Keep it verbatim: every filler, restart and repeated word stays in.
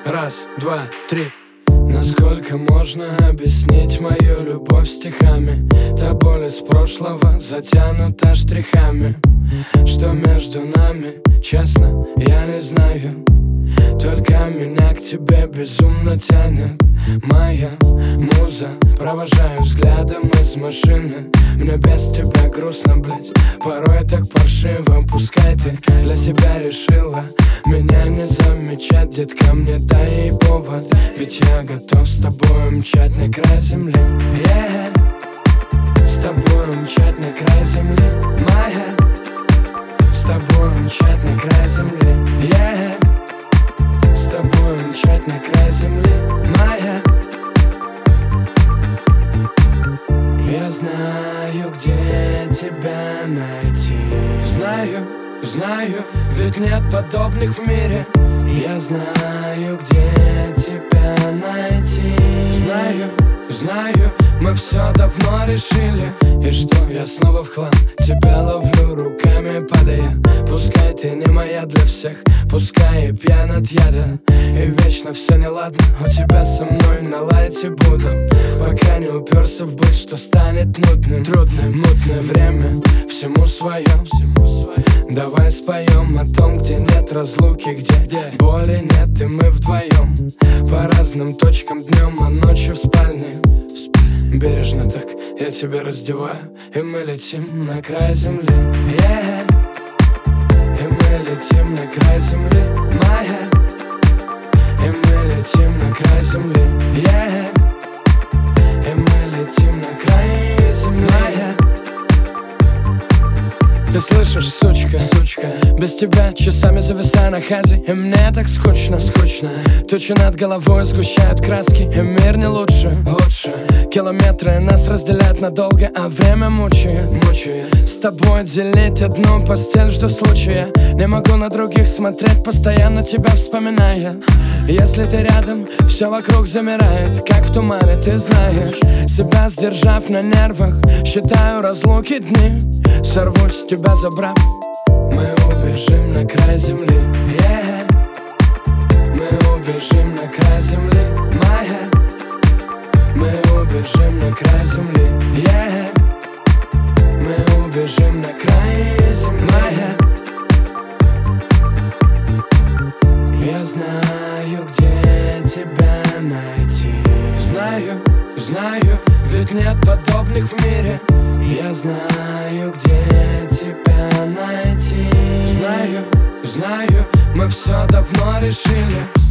Раз, два, три. Насколько можно объяснить мою любовь стихами? Та боль из прошлого затянута штрихами. Что между нами, честно, я не знаю. Только меня к тебе безумно тянет моя муза. Провожаю взглядом из машины. Мне без тебя грустно, блять, порой так паршиво. Пускай ты для себя решила меня не замечать, детка, мне дай ей повод. Ведь я готов с тобой мчать на край земли, yeah. С тобой мчать на край земли, моя. С тобой мчать на край земли, yeah. С тобой мчать на край земли, моя. Я знаю, где тебя найти. Знаю, знаю, ведь нет подобных в мире. Я знаю, где тебя найти. Знаю, знаю, мы все давно решили. И что я снова в хлам тебя ловлю руками падая. Пускай ты не моя для всех, пускай я пьян от яда. И вечно все неладно, у тебя со мной на лайте буду. Пока не уперся в быт, что станет нудным. Трудное, мутное время, всему свое. Давай споем о том, где нет разлуки, где боли нет, и мы вдвоем. По разным точкам днем, а ночью в спальне. Бережно так я тебя раздеваю, и мы летим на край земли, yeah. И мы летим на край земли, моя. И мы летим на край земли, yeah. И мы летим на край земли, моя. Ты слышишь, сучка, сучка, без тебя часами зависаю на хазе. И мне так скучно, скучно. Тучи над головой сгущают краски, и мир не лучше, лучше. Километры нас разделяют надолго, а время мучает, мучает. С тобой делить одну постель, жду случая. Не могу на других смотреть, постоянно тебя вспоминая. Если ты рядом, все вокруг замирает, как в тумане, ты знаешь. Себя сдержав на нервах, считаю разлуки дни. Сорвусь с тебя забрав, мы убежим на край земли, yeah. Мы убежим на край земли, моя. Мы убежим на край земли, yeah. Мы убежим на край земли, моя. Я знаю, где тебя найти. Знаю, знаю, ведь нет подобных в мире. Я знаю, где тебя найти. Знаю, знаю, мы все давно решили.